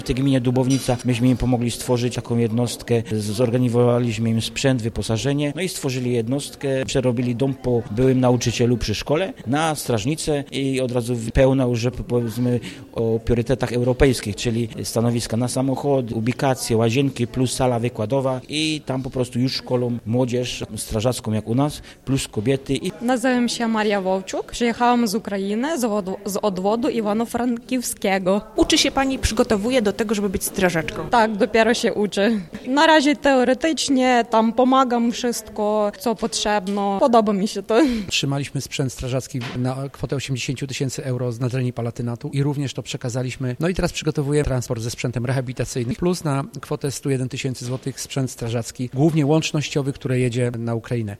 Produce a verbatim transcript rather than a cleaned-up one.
W tej gminie Dubownica myśmy im pomogli stworzyć taką jednostkę, zorganizowaliśmy im sprzęt, wyposażenie, no i stworzyli jednostkę, przerobili dom po byłym nauczycielu przy szkole na strażnicę i od razu pełna już, że powiedzmy o priorytetach europejskich, czyli stanowiska na samochód, ubikacje, łazienki plus sala wykładowa i tam po prostu już szkolą młodzież strażacką jak u nas, plus kobiety. I... Nazywam się Maria Wołczuk, przyjechałam z Ukrainy, z, od, z odwodu Iwano-Frankivskiego. Uczy się Pani, przygotowuje do tego, żeby być strażaczką? Tak, dopiero się uczę. Na razie teoretycznie, tam pomagam wszystko, co potrzebne. Podoba mi się to. Trzymaliśmy sprzęt strażacki na kwotę osiemdziesiąt tysięcy euro z Nadrenii Palatynatu i również to przekazaliśmy. No i teraz przygotowuję transport ze sprzętem rehabilitacyjnym plus na kwotę sto jeden tysięcy złotych sprzęt strażacki, głównie łącznościowy, który jedzie na Ukrainę.